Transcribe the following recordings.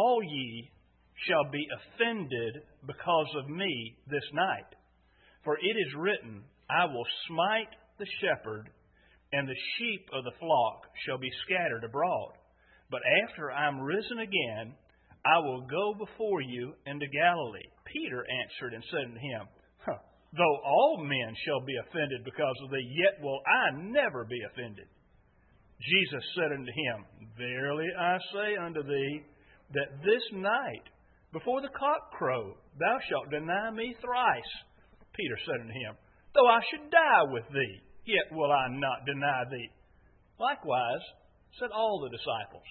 all ye shall be offended because of me this night. For it is written, I will smite the shepherd, and the sheep of the flock shall be scattered abroad. But after I am risen again, I will go before you into Galilee. Peter answered and said unto him, Though all men shall be offended because of thee, yet will I never be offended. Jesus said unto him, Verily I say unto thee, that this night, before the cock crow, thou shalt deny me thrice. Peter said unto him, Though I should die with thee, yet will I not deny thee. Likewise said all the disciples.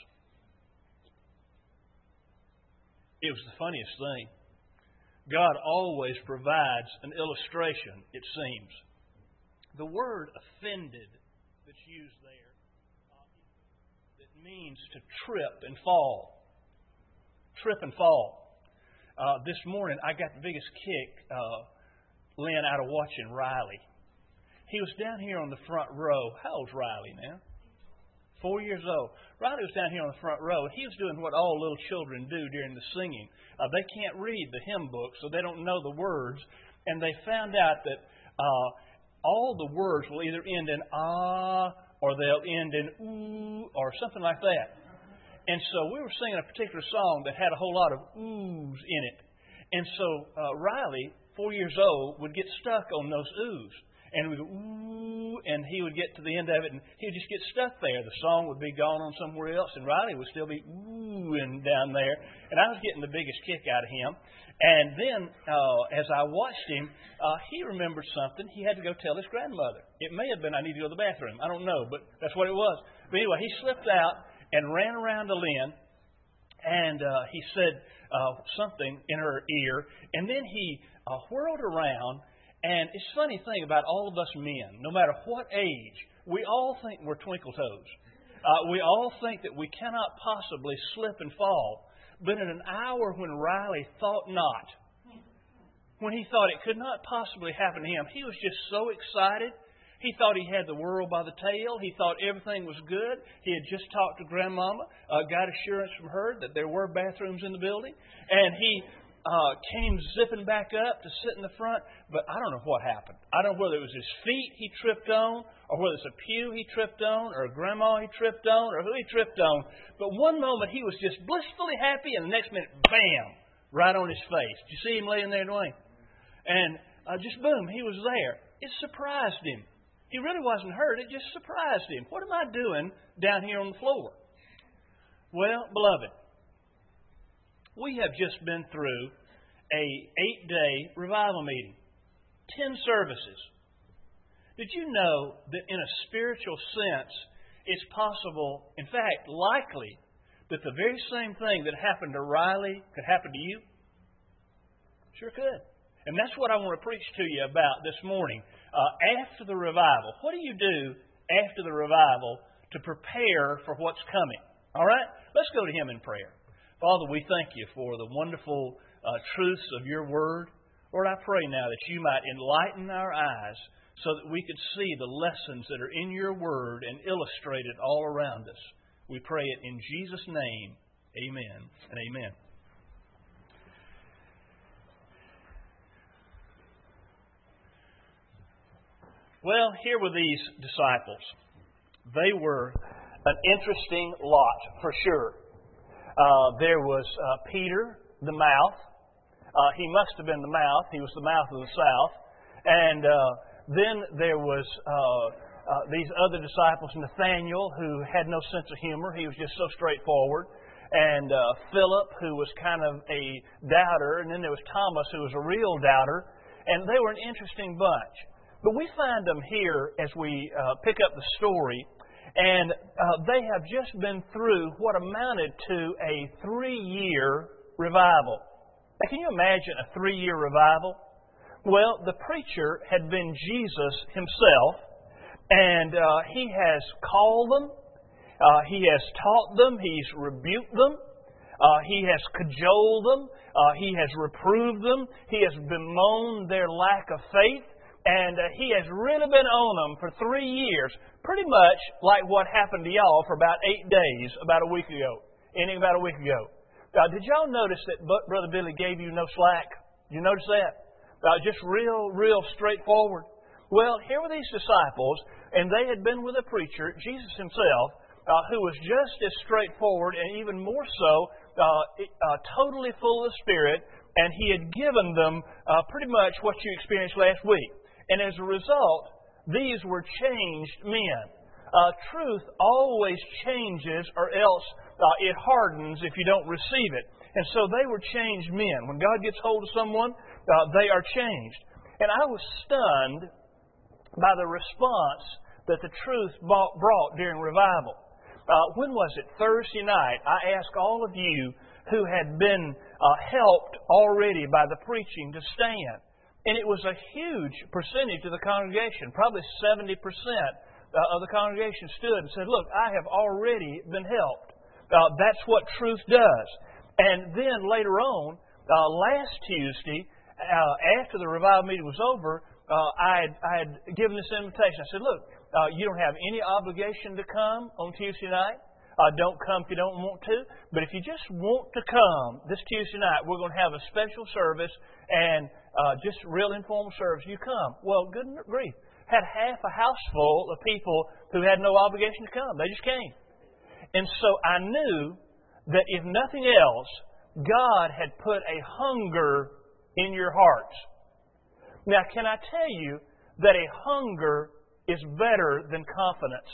It was the funniest thing. God always provides an illustration, it seems. The word offended that's used there, it means to trip and fall. Trip and fall. This morning I got the biggest kick, Lynn, out of watching Riley. He was down here on the front row. How old's Riley now? 4 years old. Riley was down here on the front row, and he was doing what all little children do during the singing. They can't read the hymn book, so they don't know the words. And they found out that all the words will either end in ah, or they'll end in ooh, or something like that. And so we were singing a particular song that had a whole lot of oohs in it. And so Riley, 4 years old, would get stuck on those oohs. And we go, ooh, and he would get to the end of it, and he would just get stuck there. The song would be gone on somewhere else, and Riley would still be oohing down there. And I was getting the biggest kick out of him. And then, as I watched him, he remembered something. He had to go tell his grandmother. It may have been, I need to go to the bathroom. I don't know, but that's what it was. But anyway, he slipped out and ran around to Lynn, and he said something in her ear, and then he whirled around. And it's a funny thing about all of us men, no matter what age, we all think we're twinkle toes. We all think that we cannot possibly slip and fall. But in an hour when Riley thought not, when he thought it could not possibly happen to him, he was just so excited. He thought he had the world by the tail. He thought everything was good. He had just talked to Grandmama, got assurance from her that there were bathrooms in the building. And he came zipping back up to sit in the front, but I don't know what happened. I don't know whether it was his feet he tripped on, or whether it's a pew he tripped on, or a grandma he tripped on, or who he tripped on. But one moment he was just blissfully happy, and the next minute, bam, right on his face. Did you see him laying there, Dwayne? And just boom, he was there. It surprised him. He really wasn't hurt. It just surprised him. What am I doing down here on the floor? Well, beloved, we have just been through a 8-day revival meeting. 10 services. Did you know that in a spiritual sense, it's possible, in fact, likely, that the very same thing that happened to Riley could happen to you? Sure could. And that's what I want to preach to you about this morning. After the revival, what do you do after the revival to prepare for what's coming? All right? Let's go to Him in prayer. Father, we thank you for the wonderful truths of your word. Lord, I pray now that you might enlighten our eyes so that we could see the lessons that are in your word and illustrated all around us. We pray it in Jesus' name. Amen and amen. Well, here were these disciples. They were an interesting lot, for sure. There was Peter, the mouth. He must have been the mouth. He was the mouth of the South. And then there was these other disciples, Nathaniel, who had no sense of humor. He was just so straightforward. And Philip, who was kind of a doubter. And then there was Thomas, who was a real doubter. And they were an interesting bunch. But we find them here as we pick up the story. And they have just been through what amounted to a 3-year revival. Now, can you imagine a 3-year revival? Well, the preacher had been Jesus himself, and he has called them, he has taught them, he's rebuked them, he has cajoled them, he has reproved them, he has bemoaned their lack of faith. And he has really been on them for 3 years, pretty much like what happened to y'all for about 8 days, about a week ago. Did y'all notice that Brother Billy gave you no slack? Did you notice that? Just real straightforward. Well, here were these disciples, and they had been with a preacher, Jesus himself, who was just as straightforward and even more so, totally full of the Spirit, and he had given them pretty much what you experienced last week. And as a result, these were changed men. Truth always changes, or else it hardens if you don't receive it. And so they were changed men. When God gets hold of someone, they are changed. And I was stunned by the response that the truth brought during revival. When was it? Thursday night. I asked all of you who had been helped already by the preaching to stand. And it was a huge percentage of the congregation. Probably 70% of the congregation stood and said, look, I have already been helped. That's what truth does. And then later on, last Tuesday, after the revival meeting was over, I had given this invitation. I said, look, you don't have any obligation to come on Tuesday night. Don't come if you don't want to. But if you just want to come this Tuesday night, we're going to have a special service and just real informal service. You come. Well, good grief. Had half a house full of people who had no obligation to come. They just came. And so I knew that if nothing else, God had put a hunger in your hearts. Now, can I tell you that a hunger is better than confidence?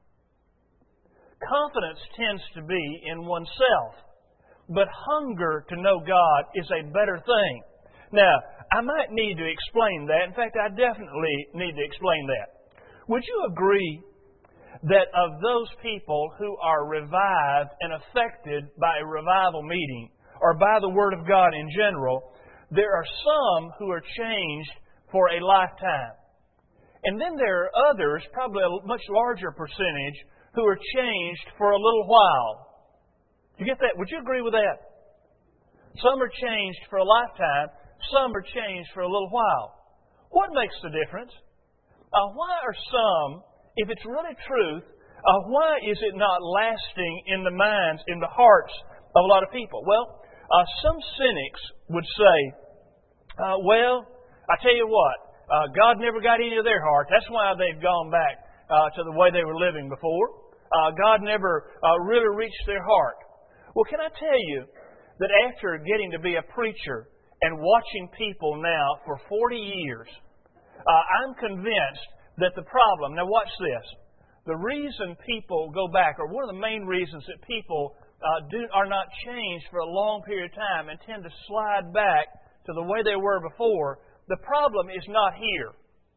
Confidence tends to be in oneself, but hunger to know God is a better thing. Now, I might need to explain that. In fact, I definitely need to explain that. Would you agree that of those people who are revived and affected by a revival meeting or by the Word of God in general, there are some who are changed for a lifetime. And then there are others, probably a much larger percentage, who are changed for a little while. Do you get that? Would you agree with that? Some are changed for a lifetime. Some are changed for a little while. What makes the difference? Why are some, if it's really truth, why is it not lasting in the minds, in the hearts of a lot of people? Well, some cynics would say, well, I tell you what, God never got into their heart. That's why they've gone back to the way they were living before. God never really reached their heart. Well, can I tell you that after getting to be a preacher and watching people now for 40 years, I'm convinced that the problem, now watch this, the reason people go back, or one of the main reasons that people are not changed for a long period of time and tend to slide back to the way they were before, the problem is not here.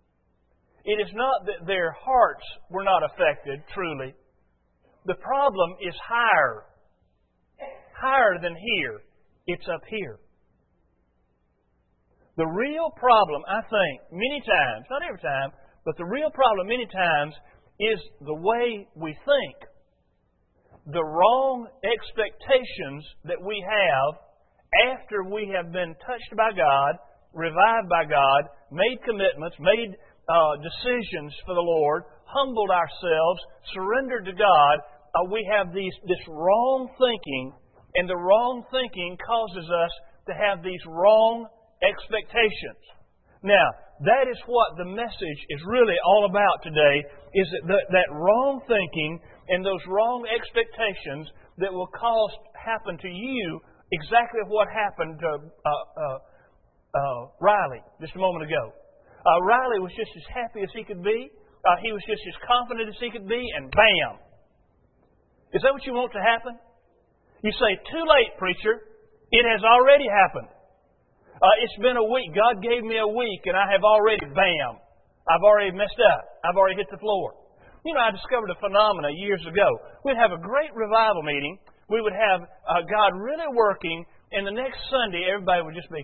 It is not that their hearts were not affected, truly. The problem is higher than here. It's up here. The real problem, I think, many times, not every time, but the real problem many times is the way we think. The wrong expectations that we have after we have been touched by God, revived by God, made commitments, made decisions for the Lord, humbled ourselves, surrendered to God. We have this wrong thinking, and the wrong thinking causes us to have these wrong expectations. Now, that is what the message is really all about today, is that wrong thinking and those wrong expectations that will cause happen to you exactly what happened to Riley just a moment ago. Riley was just as happy as he could be. He was just as confident as he could be, and bam! Is that what you want to happen? You say, too late, preacher. It has already happened. It's been a week. God gave me a week, and I have already, bam! I've already messed up. I've already hit the floor. You know, I discovered a phenomena years ago. We'd have a great revival meeting. We would have God really working, and the next Sunday, everybody would just be.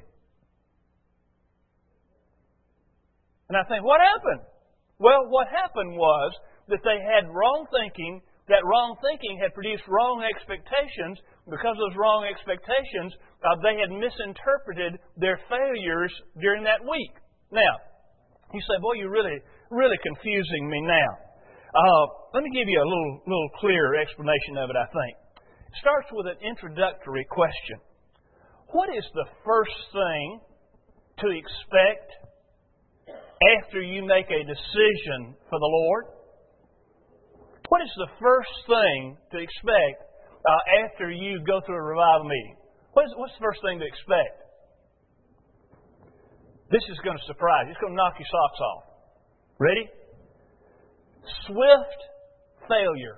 And I think, what happened? Well, what happened was that they had wrong thinking. That wrong thinking had produced wrong expectations. Because of those wrong expectations, they had misinterpreted their failures during that week. Now, you say, boy, you're really confusing me now. Let me give you a little clearer explanation of it, I think. starts with an introductory question. What is the first thing to expect after you make a decision for the Lord? What is the first thing to expect after you go through a revival meeting? What's the first thing to expect? This is going to surprise you. It's going to knock your socks off. Ready? Swift failure.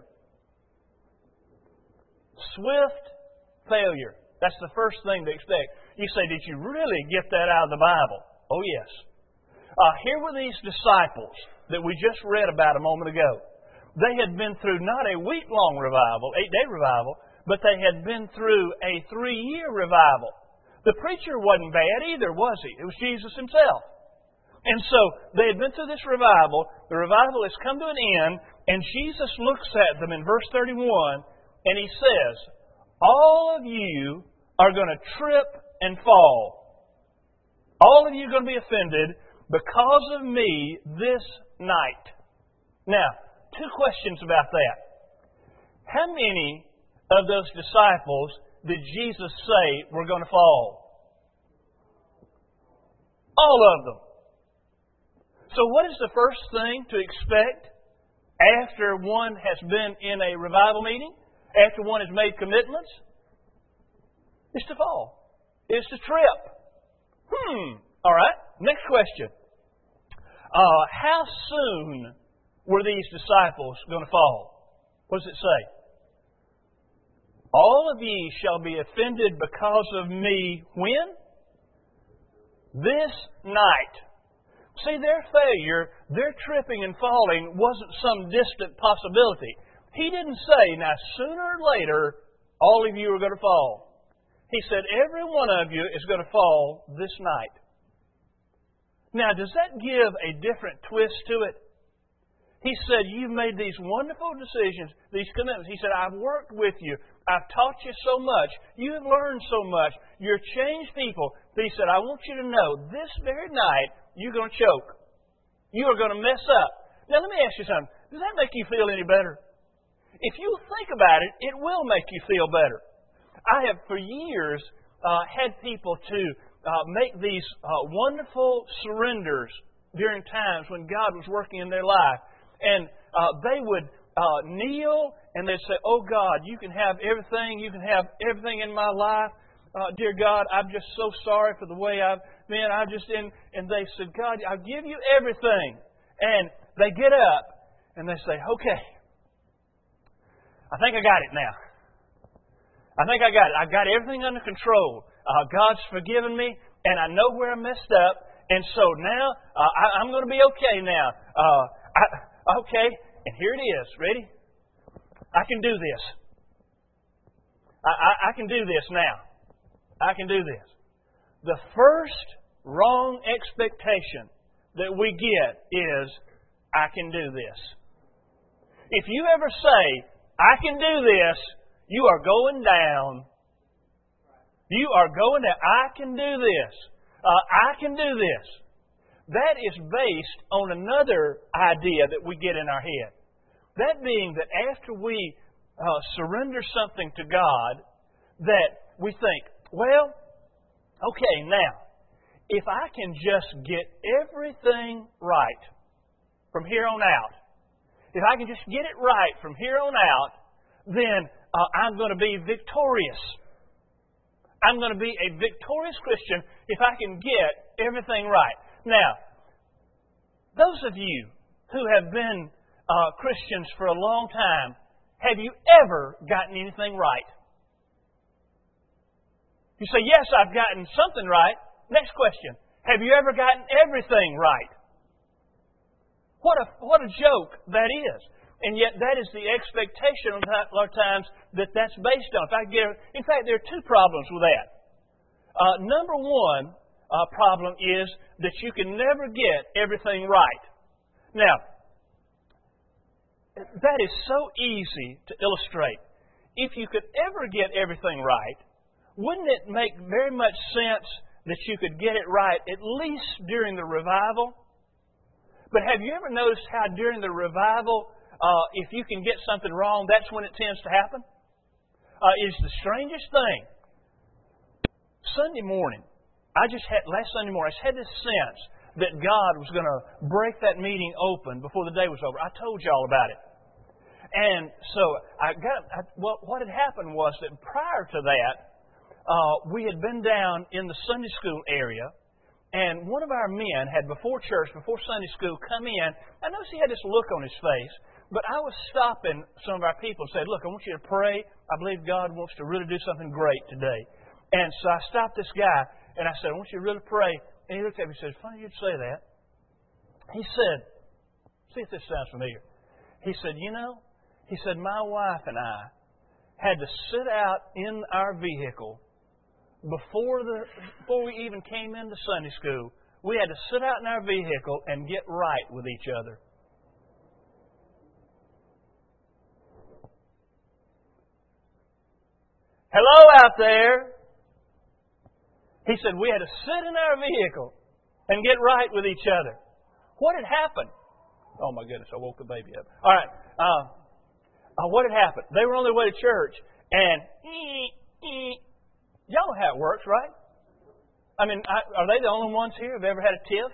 Swift failure. That's the first thing to expect. You say, did you really get that out of the Bible? Oh, yes. Here were these disciples that we just read about a moment ago. They had been through not a week-long revival, 8-day revival, but they had been through a 3-year revival. The preacher wasn't bad either, was he? It was Jesus Himself. And so they had been through this revival. The revival has come to an end, and Jesus looks at them in verse 31, and He says, all of you are going to trip and fall. All of you are going to be offended because of me this night. Now, 2 questions about that. How many of those disciples did Jesus say were going to fall? All of them. So what is the first thing to expect after one has been in a revival meeting? After one has made commitments? It's to fall. It's to trip. All right. Next question. How soon were these disciples going to fall? What does it say? All of ye shall be offended because of me when? This night. See, their failure, their tripping and falling wasn't some distant possibility. He didn't say, now sooner or later, all of you are going to fall. He said, every one of you is going to fall this night. Now, does that give a different twist to it? He said, you've made these wonderful decisions, these commitments. He said, I've worked with you. I've taught you so much. You've learned so much. You're changed people. But He said, I want you to know, this very night, you're going to choke. You are going to mess up. Now, let me ask you something. Does that make you feel any better? If you think about it, it will make you feel better. I have, for years, had people to make these wonderful surrenders during times when God was working in their life. And they would kneel and they'd say, oh God, you can have everything. You can have everything in my life. Dear God, I'm just so sorry for the way I've been. And they said, God, I'll give you everything. And they get up and they say, okay, I think I got it now. I think I got it. I got everything under control. God's forgiven me and I know where I messed up. And so now I'm going to be okay now. Okay, and here it is. Ready? I can do this. I can do this now. I can do this. The first wrong expectation that we get is, I can do this. If you ever say, I can do this, you are going down. You are going down. I can do this. I can do this. That is based on another idea that we get in our head. That being that after we surrender something to God, that we think, well, okay, now, if I can just get everything right from here on out, if I can just get it right from here on out, then I'm going to be victorious. I'm going to be a victorious Christian if I can get everything right. Now, those of you who have been Christians for a long time, have you ever gotten anything right? You say, yes, I've gotten something right. Next question. Have you ever gotten everything right? What a joke that is. And yet that is the expectation a lot of times that's based on. In fact, there are 2 problems with that. Number one problem is that you can never get everything right. Now, that is so easy to illustrate. If you could ever get everything right, wouldn't it make very much sense that you could get it right at least during the revival? But have you ever noticed how during the revival, if you can get something wrong, that's when it tends to happen? It's the strangest thing. Sunday morning, last Sunday morning, I just had this sense that God was going to break that meeting open before the day was over. I told you all about it. And so what had happened was that prior to that, we had been down in the Sunday school area, and one of our men had before Sunday school, come in. I noticed he had this look on his face, but I was stopping some of our people and said, look, I want you to pray. I believe God wants to really do something great today. And so I stopped this guy, and I said, I want you to really pray. And he looked at me and said, it's funny you'd say that. He said, see if this sounds familiar. He said, he said, my wife and I had to sit out in our vehicle before we even came into Sunday school. We had to sit out in our vehicle and get right with each other. Hello out there. He said, we had to sit in our vehicle and get right with each other. What had happened? Oh, my goodness, I woke the baby up. All right. What had happened? They were on their way to church, and y'all know how it works, right? I mean, are they the only ones here who've ever had a tiff?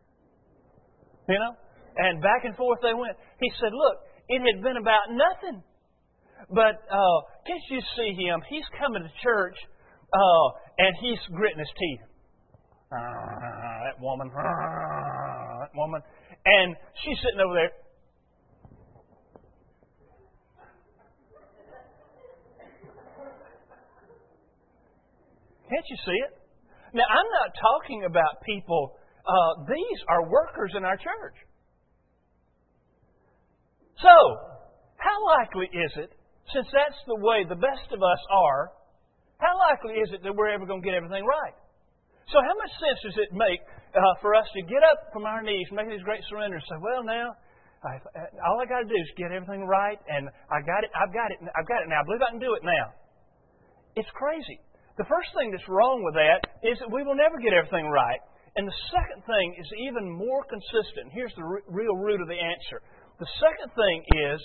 And back and forth they went. He said, look, it had been about nothing. But can't you see him? He's coming to church. And he's gritting his teeth. That woman. And she's sitting over there. Can't you see it? Now, I'm not talking about people. These are workers in our church. So, how likely is it, since that's the way the best of us are, how likely is it that we're ever going to get everything right? So how much sense does it make for us to get up from our knees, make these great surrenders, and say, well, now, all I got to do is get everything right, and I've got it now. I believe I can do it now. It's crazy. The first thing that's wrong with that is that we will never get everything right. And the second thing is even more consistent. Here's the real root of the answer. The second thing is,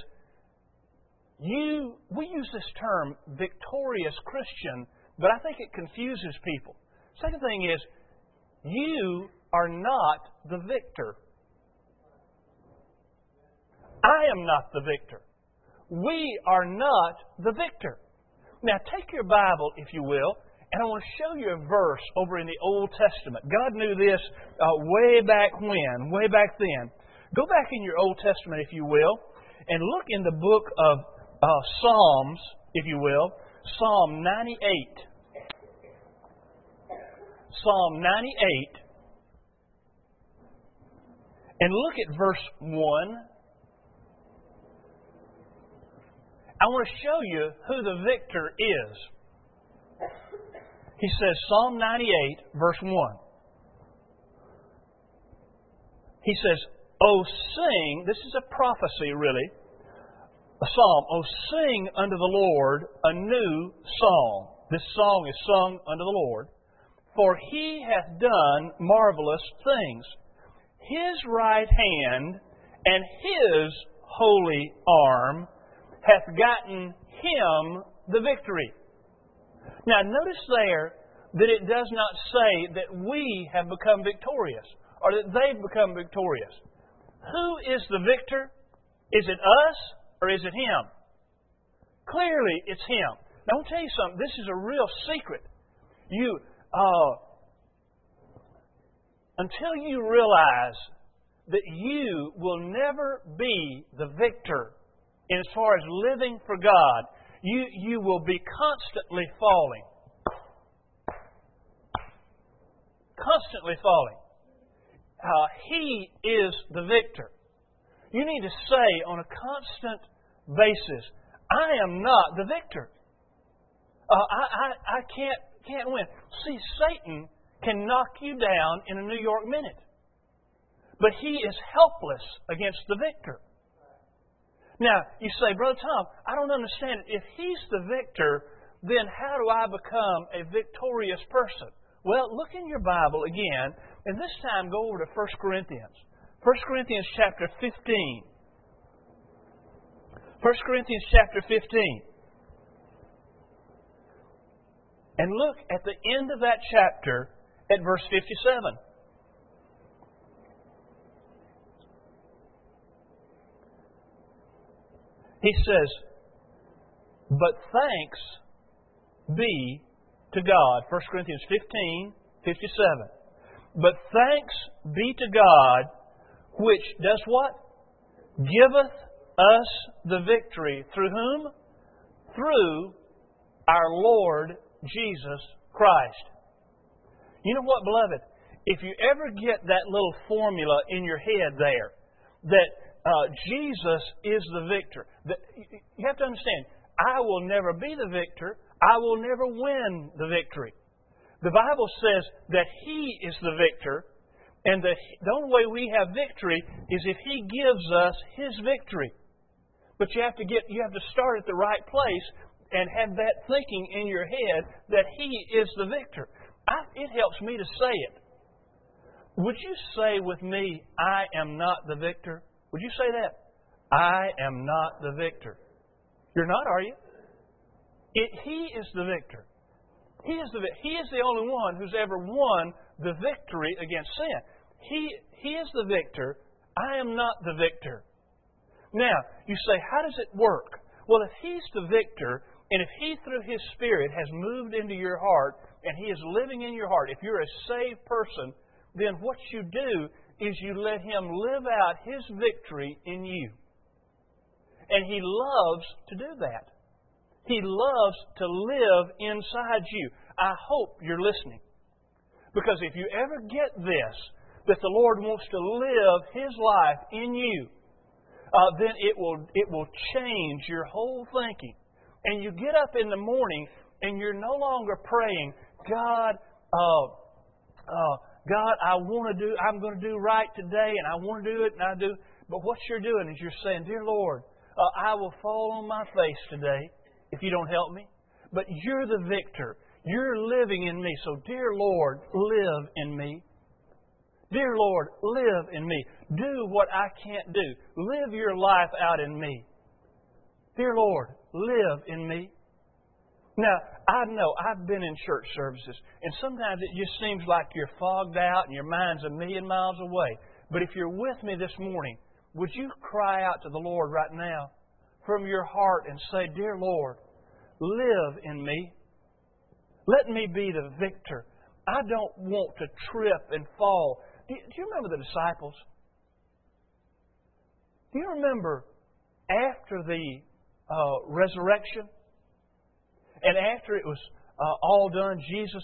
we use this term, victorious Christian, but I think it confuses people. Second thing is, you are not the victor. I am not the victor. We are not the victor. Now, take your Bible, if you will, and I want to show you a verse over in the Old Testament. God knew this way back then. Go back in your Old Testament, if you will, and look in the book of Psalms, if you will, Psalm 98. Psalm 98. And look at verse 1. I want to show you who the victor is. He says, Psalm 98, verse 1. He says, "O sing," this is a prophecy really, a psalm, "O sing unto the Lord a new song." This song is sung unto the Lord. "For He hath done marvelous things. His right hand and His holy arm hath gotten Him the victory." Now notice there that it does not say that we have become victorious or that they've become victorious. Who is the victor? Is it us or is it Him? Clearly it's Him. Now I'll tell you something. This is a real secret. Until you realize that you will never be the victor in as far as living for God, you will be constantly falling. Constantly falling. He is the victor. You need to say on a constant basis, I am not the victor. I can't win. See, Satan can knock you down in a New York minute. But he is helpless against the victor. Now, you say, Brother Tom, I don't understand it. If he's the victor, then how do I become a victorious person? Well, look in your Bible again, and this time go over to 1 Corinthians. 1 Corinthians chapter 15. 1 Corinthians chapter 15. And look at the end of that chapter at verse 57. He says, but thanks be to God. 1 Corinthians 15:57. But thanks be to God, which does what? Giveth us the victory. Through whom? Through our Lord Jesus Christ. You know what, beloved? If you ever get that little formula in your head there, that Jesus is the victor, you have to understand, I will never be the victor. I will never win the victory. The Bible says that He is the victor, and the only way we have victory is if He gives us His victory. But you have to start at the right place and have that thinking in your head that He is the victor. It helps me to say it. Would you say with me, I am not the victor? Would you say that? I am not the victor. You're not, are you? He is the victor. He is the only one who's ever won the victory against sin. He is the victor. I am not the victor. Now, you say, how does it work? Well, if He's the victor, and if He, through His Spirit, has moved into your heart, and He is living in your heart, if you're a saved person, then what you do is you let Him live out His victory in you. And He loves to do that. He loves to live inside you. I hope you're listening. Because if you ever get this, that the Lord wants to live His life in you, then it will change your whole thinking. And you get up in the morning and you're no longer praying, God, I'm going to do right today, and I want to do it, and I do. But what you're doing is you're saying, dear Lord, I will fall on my face today if you don't help me. But you're the victor. You're living in me. So, dear Lord, live in me. Dear Lord, live in me. Do what I can't do. Live your life out in me. Dear Lord, live in me. Now, I know I've been in church services, and sometimes it just seems like you're fogged out and your mind's a million miles away. But if you're with me this morning, would you cry out to the Lord right now from your heart and say, dear Lord, live in me. Let me be the victor. I don't want to trip and fall. Do you remember the disciples? Do you remember after the resurrection and after it was all done,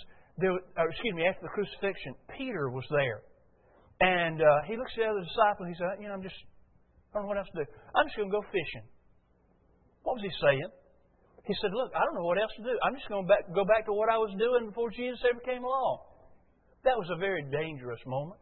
after the crucifixion, Peter was there. And he looks at the other disciple and he said, I don't know what else to do. I'm just going to go fishing. What was he saying? He said, look, I don't know what else to do. I'm just going to go back to what I was doing before Jesus ever came along. That was a very dangerous moment.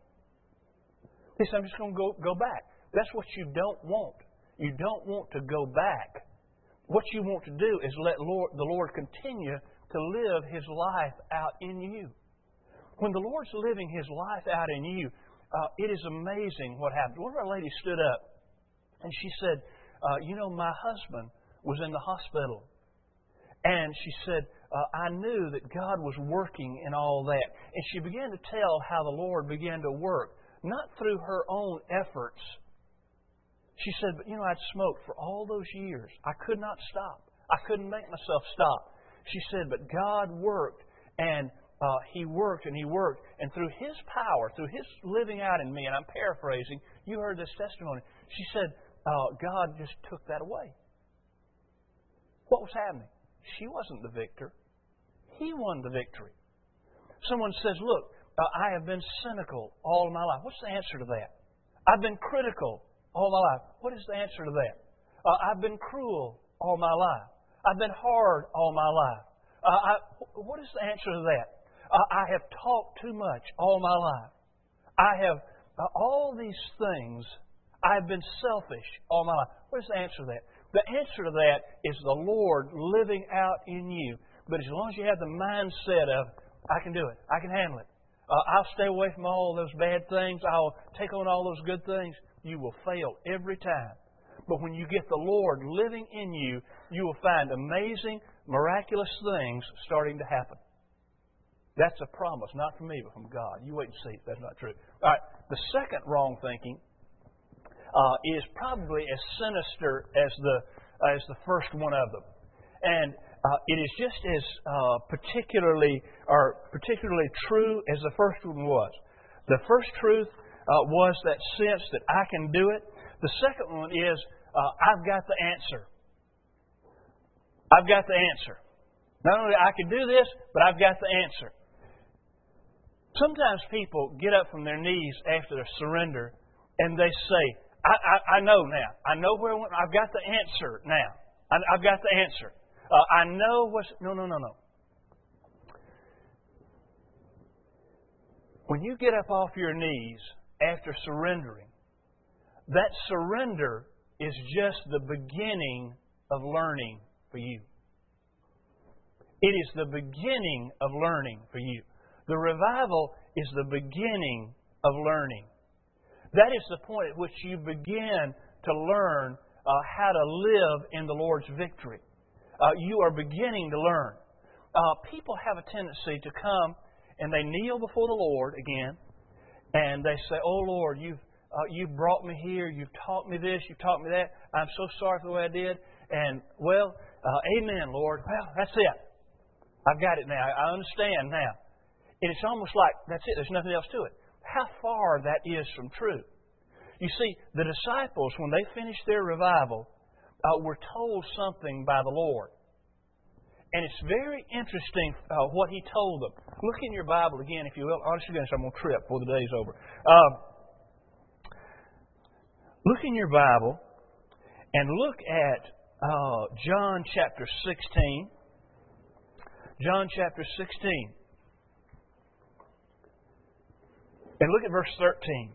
He said, I'm just going to go back. That's what you don't want. You don't want to go back. What you want to do is let the Lord continue to live His life out in you. When the Lord's living His life out in you, it is amazing what happens. One of our ladies stood up and she said, my husband was in the hospital. And she said, I knew that God was working in all that. And she began to tell how the Lord began to work, not through her own efforts. She said, but I'd smoked for all those years. I could not stop. I couldn't make myself stop. She said, but God worked, and He worked, and He worked. And through His power, through His living out in me, and I'm paraphrasing, you heard this testimony. She said, God just took that away. What was happening? She wasn't the victor. He won the victory. Someone says, look, I have been cynical all my life. What's the answer to that? I've been critical all my life. What is the answer to that? I've been cruel all my life. I've been hard all my life. What is the answer to that? I have talked too much all my life. I have all these things. I've been selfish all my life. What is the answer to that? The answer to that is the Lord living out in you. But as long as you have the mindset of, I can do it, I can handle it, I'll stay away from all those bad things, I'll take on all those good things, you will fail every time. But when you get the Lord living in you, you will find amazing, miraculous things starting to happen. That's a promise, not from me, but from God. You wait and see if that's not true. All right, the second wrong thinking is probably as sinister as the first one of them. And it is just as particularly true as the first one was. The first truth was that sense that I can do it. The second one is I've got the answer. I've got the answer. Not only I can do this, but I've got the answer. Sometimes people get up from their knees after a surrender and they say, I know now. I know where I've got the answer now. I've got the answer. I know what's... No. When you get up off your knees after surrendering, that surrender is just the beginning of learning for you. It is the beginning of learning for you. The revival is the beginning of learning. That is the point at which you begin to learn how to live in the Lord's victory. You are beginning to learn. People have a tendency to come and they kneel before the Lord again, and they say, "Oh Lord, you've brought me here. You've taught me this. You've taught me that. I'm so sorry for the way I did. And amen, Lord. Well, that's it. I've got it now. I understand now." And it's almost like, that's it. There's nothing else to it. How far that is from truth. You see, the disciples, when they finished their revival, were told something by the Lord. And it's very interesting what He told them. Look in your Bible again, if you will. Honestly, I'm going to trip before the day's over. Look in your Bible and look at John chapter 16. John chapter 16. And look at verse 13.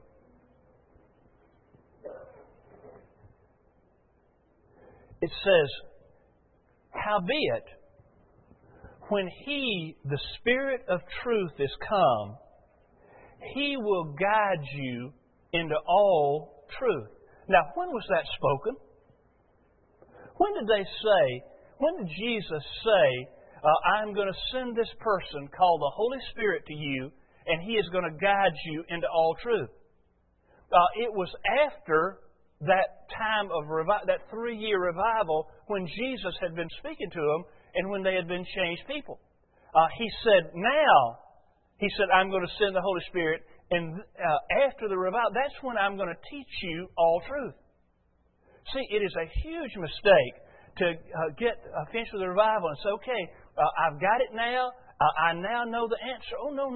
It says, "Howbeit, when He, the Spirit of truth, is come, He will guide you into all truth." Now, when was that spoken? When did Jesus say, "I'm going to send this person called the Holy Spirit to you, and He is going to guide you into all truth"? It was after that time of that 3-year revival when Jesus had been speaking to them and when they had been changed people. He said, I'm going to send the Holy Spirit, and after the revival, that's when I'm going to teach you all truth. See, it is a huge mistake to get finished with the revival and say, "Okay, I've got it now. I now know the answer." Oh, no.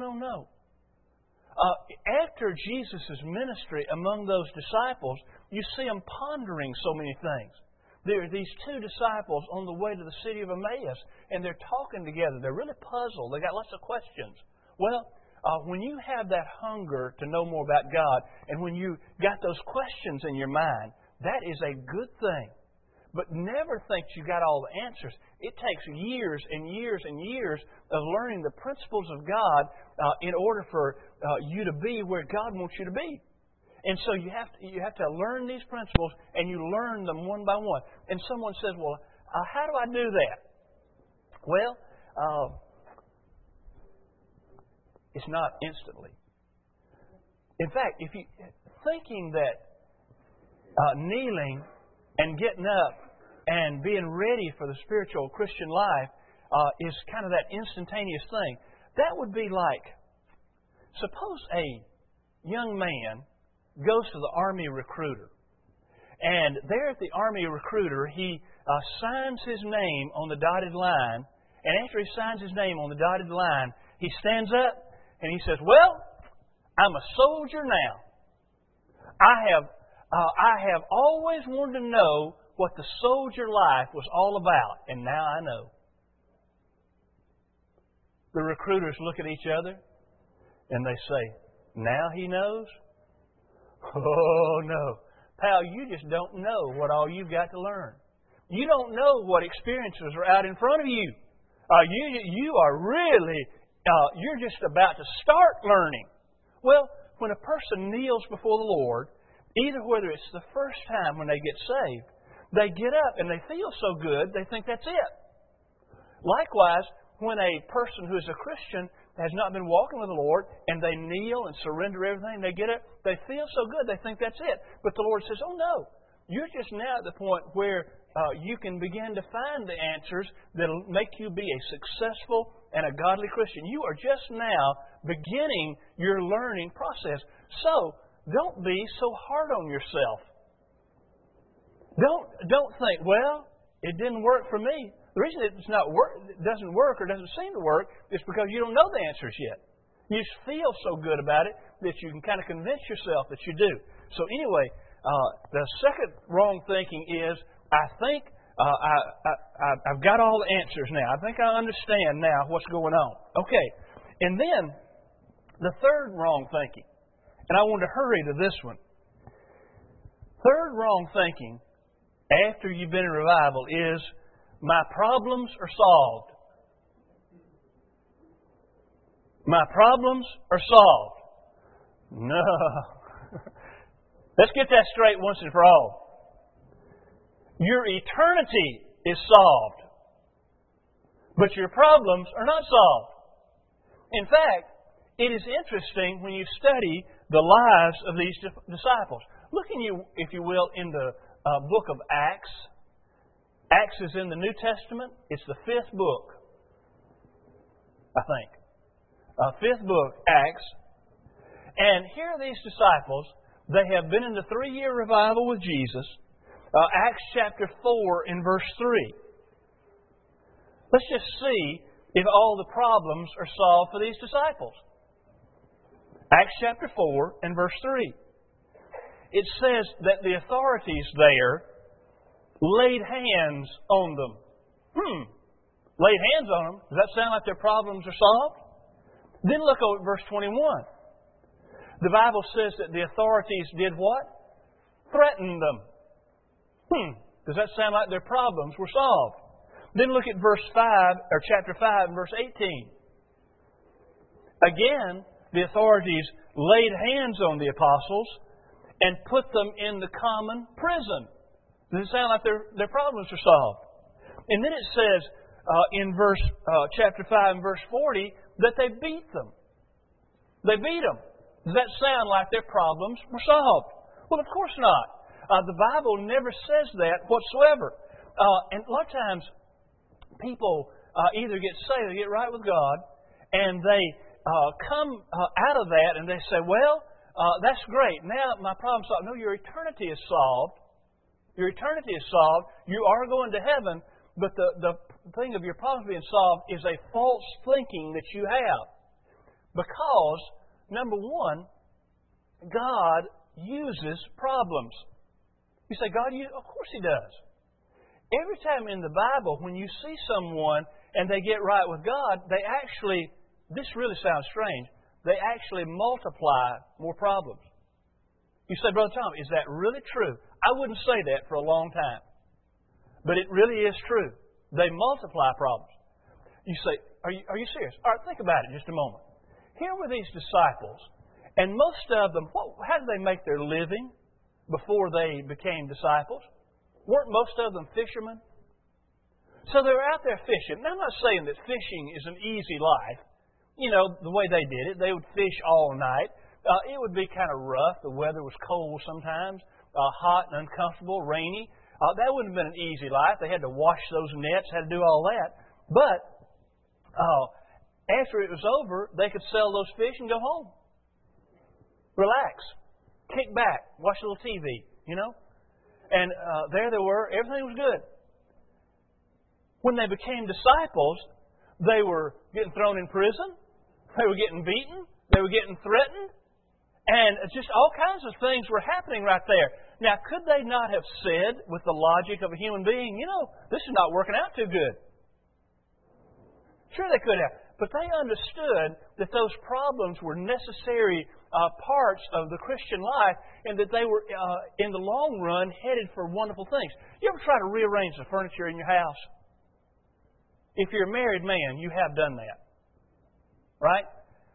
After Jesus' ministry among those disciples, you see them pondering so many things. There are these two disciples on the way to the city of Emmaus, and they're talking together. They're really puzzled. They got lots of questions. Well, when you have that hunger to know more about God, and when you got those questions in your mind, that is a good thing. But never think you got all the answers. It takes years and years and years of learning the principles of God in order for you to be where God wants you to be. And so you have to learn these principles, and you learn them one by one. And someone says, "Well, how do I do that?" Well, it's not instantly. In fact, if you thinking that kneeling and getting up and being ready for the spiritual Christian life is kind of that instantaneous thing, that would be like, suppose a young man goes to the Army recruiter. And there at the Army recruiter, he signs his name on the dotted line. And after he signs his name on the dotted line, he stands up and he says, "Well, I'm a soldier now. I have always wanted to know what the soldier life was all about, and now I know." The recruiters look at each other and they say, "Now he knows?" Oh, no. Pal, you just don't know what all you've got to learn. You don't know what experiences are out in front of you. You are really, you're just about to start learning. Well, when a person kneels before the Lord, either whether it's the first time when they get saved, they get up and they feel so good, they think that's it. Likewise, when a person who is a Christian has not been walking with the Lord and they kneel and surrender everything, they get it, they feel so good, they think that's it. But the Lord says, oh no, you're just now at the point where you can begin to find the answers that will make you be a successful and a godly Christian. You are just now beginning your learning process. So, don't be so hard on yourself. Don't think, well, it didn't work for me. The reason it doesn't work or doesn't seem to work is because you don't know the answers yet. You just feel so good about it that you can kind of convince yourself that you do. So anyway, the second wrong thinking is, I think I've got all the answers now. I think I understand now what's going on. Okay, and then the third wrong thinking, and I want to hurry to this one. Third wrong thinking after you've been in revival is, my problems are solved. My problems are solved. No. Let's get that straight once and for all. Your eternity is solved, but your problems are not solved. In fact, it is interesting when you study the lives of these disciples. Look, if you will, in the book of Acts. Acts is in the New Testament. It's the 5th book, I think. 5th book, Acts. And here are these disciples. They have been in the 3-year revival with Jesus. Acts chapter 4 and verse 3. Let's just see if all the problems are solved for these disciples. Acts chapter 4 and verse 3. It says that the authorities there laid hands on them. Laid hands on them. Does that sound like their problems are solved? Then look over at verse 21. The Bible says that the authorities did what? Threatened them. Does that sound like their problems were solved? Then look at verse 5, or chapter 5 and verse 18. Again, the authorities laid hands on the apostles and put them in the common prison. Does it sound like their problems are solved? And then it says in chapter 5 and verse 40 that they beat them. They beat them. Does that sound like their problems were solved? Well, of course not. The Bible never says that whatsoever. And a lot of times people either get saved, they get right with God, and they come out of that and they say, well, that's great. Now my problem's solved. No, your eternity is solved. Your eternity is solved. You are going to heaven, but the thing of your problems being solved is a false thinking that you have. Because, number one, God uses problems. You say, God uses? Of course He does. Every time in the Bible, when you see someone and they get right with God, they actually, this really sounds strange, they actually multiply more problems. You say, Brother Tom, is that really true? I wouldn't say that for a long time. But it really is true. They multiply problems. You say, are you serious? All right, think about it just a moment. Here were these disciples, and most of them, how did they make their living before they became disciples? Weren't most of them fishermen? So they were out there fishing. Now, I'm not saying that fishing is an easy life. You know, the way they did it, they would fish all night. It would be kind of rough. The weather was cold sometimes, hot and uncomfortable, rainy. That wouldn't have been an easy life. They had to wash those nets, had to do all that. But after it was over, they could sell those fish and go home. Relax. Kick back. Watch a little TV, you know. And there they were. Everything was good. When they became disciples, they were getting thrown in prison. They were getting beaten. They were getting threatened. And just all kinds of things were happening right there. Now, could they not have said, with the logic of a human being, you know, this is not working out too good? Sure they could have. But they understood that those problems were necessary parts of the Christian life and that they were, in the long run, headed for wonderful things. You ever try to rearrange the furniture in your house? If you're a married man, you have done that. Right?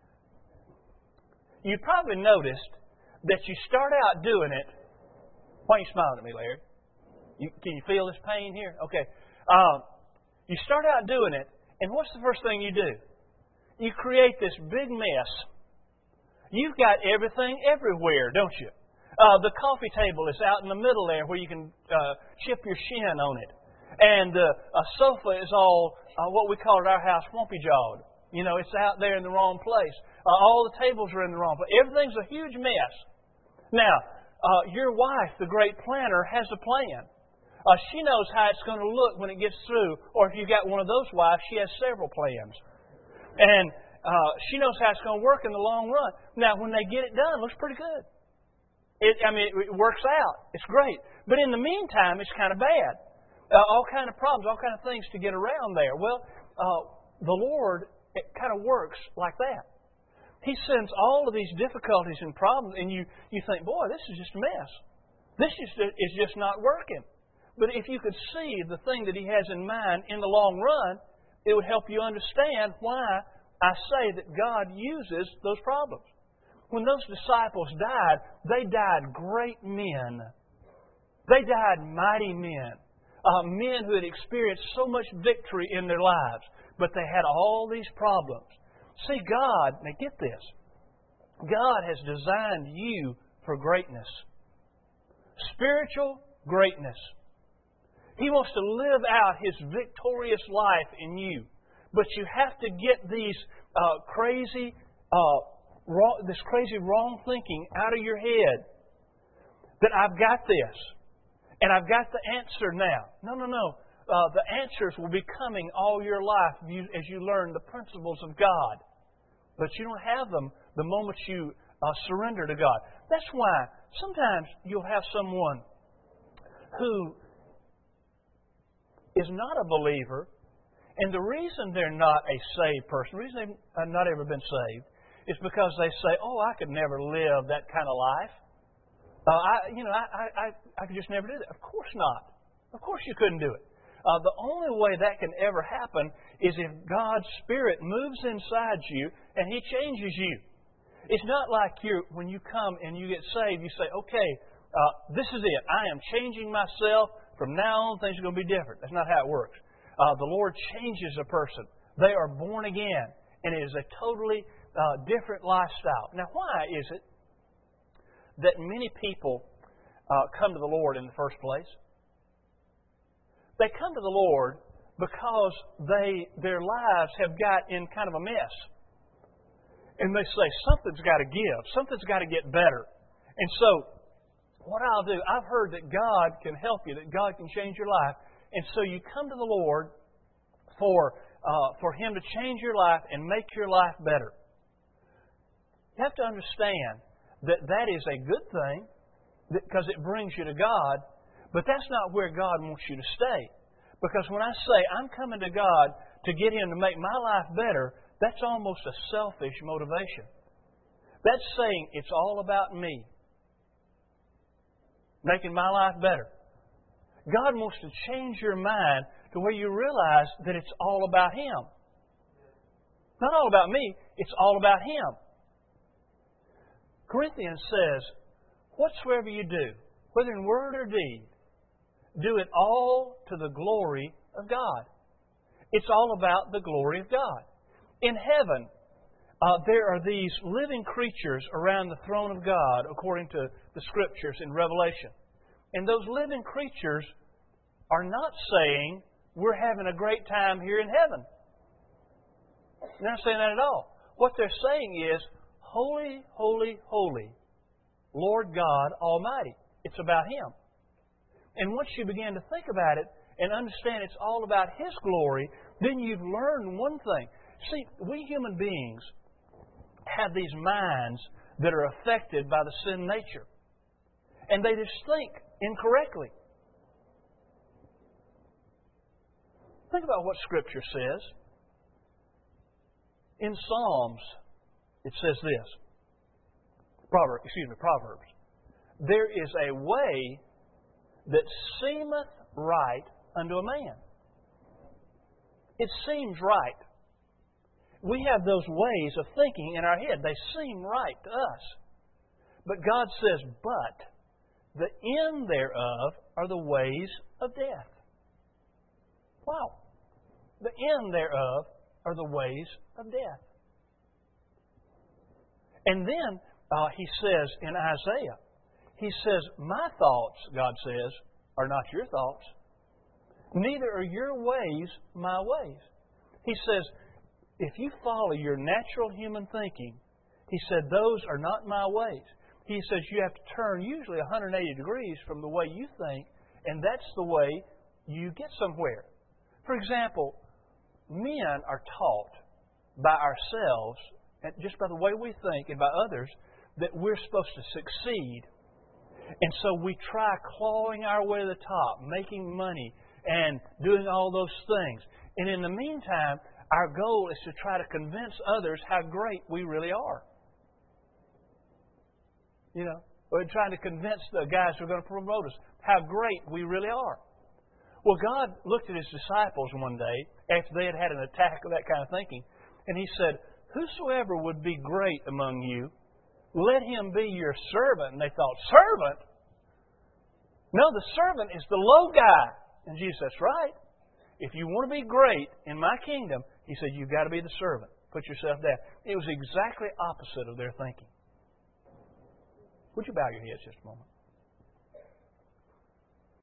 You probably noticed that you start out doing it. Why are you smiling at me, Larry? Can you feel this pain here? Okay. You start out doing it, And what's the first thing you do? You create this big mess. You've got everything everywhere, don't you? The coffee table is out in the middle there where you can chip your shin on it. And a sofa is all what we call at our house swampy jawed. You know, it's out there in the wrong place. All the tables are in the wrong place. Everything's a huge mess. Now, your wife, the great planner, has a plan. She knows how it's going to look when it gets through. Or if you've got one of those wives, she has several plans. And she knows how it's going to work in the long run. Now, when they get it done, it looks pretty good. It works out. It's great. But in the meantime, it's kind of bad. All kind of problems, all kind of things to get around there. Well, the Lord, it kind of works like that. He sends all of these difficulties and problems, and you think, boy, this is just a mess. This is just not working. But if you could see the thing that He has in mind in the long run, it would help you understand why I say that God uses those problems. When those disciples died, they died great men. They died mighty men. Men who had experienced so much victory in their lives. But they had all these problems. See, God, now get this. God has designed you for greatness. Spiritual greatness. He wants to live out His victorious life in you. But you have to get these crazy wrong thinking out of your head. That I've got this. And I've got the answer now. No. The answers will be coming all your life as you learn the principles of God. But you don't have them the moment you surrender to God. That's why sometimes you'll have someone who is not a believer, and the reason they're not a saved person, the reason they've not ever been saved, is because they say, oh, I could never live that kind of life. I could just never do that. Of course not. Of course you couldn't do it. The only way that can ever happen is if God's Spirit moves inside you and He changes you. It's not like when you come and you get saved, you say, okay, this is it. I am changing myself. From now on, things are going to be different. That's not how it works. The Lord changes a person. They are born again, and it is a totally different lifestyle. Now, why is it that many people come to the Lord in the first place? They come to the Lord because their lives have got in kind of a mess. And they say, something's got to give. Something's got to get better. And so, what I'll do, I've heard that God can help you, that God can change your life. And so you come to the Lord for Him to change your life and make your life better. You have to understand that is a good thing because it brings you to God, but that's not where God wants you to stay. Because when I say I'm coming to God to get Him to make my life better, that's almost a selfish motivation. That's saying it's all about me, making my life better. God wants to change your mind to where you realize that it's all about Him. Not all about me, it's all about Him. Corinthians says, whatsoever you do, whether in word or deed, do it all to the glory of God. It's all about the glory of God. In heaven, there are these living creatures around the throne of God, according to the Scriptures in Revelation. And those living creatures are not saying, we're having a great time here in heaven. They're not saying that at all. What they're saying is, holy, holy, holy, Lord God Almighty. It's about Him. And once you begin to think about it and understand it's all about His glory, then you've learned one thing. See, we human beings have these minds that are affected by the sin nature. And they just think incorrectly. Think about what Scripture says. In Psalms, it says this. Proverbs. There is a way that seemeth right unto a man. It seems right. We have those ways of thinking in our head. They seem right to us. But God says, but the end thereof are the ways of death. Wow. the end thereof are the ways of death. And then he says in Isaiah, he says, my thoughts, God says, are not your thoughts. Neither are your ways my ways. He says, if you follow your natural human thinking, he said, those are not my ways. He says you have to turn usually 180 degrees from the way you think, and that's the way you get somewhere. For example, men are taught by ourselves, and just by the way we think and by others, that we're supposed to succeed. And so we try clawing our way to the top, making money, and doing all those things. And in the meantime, our goal is to try to convince others how great we really are. You know, we're trying to convince the guys who are going to promote us how great we really are. Well, God looked at His disciples one day after they had had an attack of that kind of thinking, and He said, whosoever would be great among you, let him be your servant. And they thought, servant? No, the servant is the low guy. And Jesus said, that's right. If you want to be great in my kingdom, He said, you've got to be the servant. Put yourself down. It was exactly opposite of their thinking. Would you bow your heads just a moment?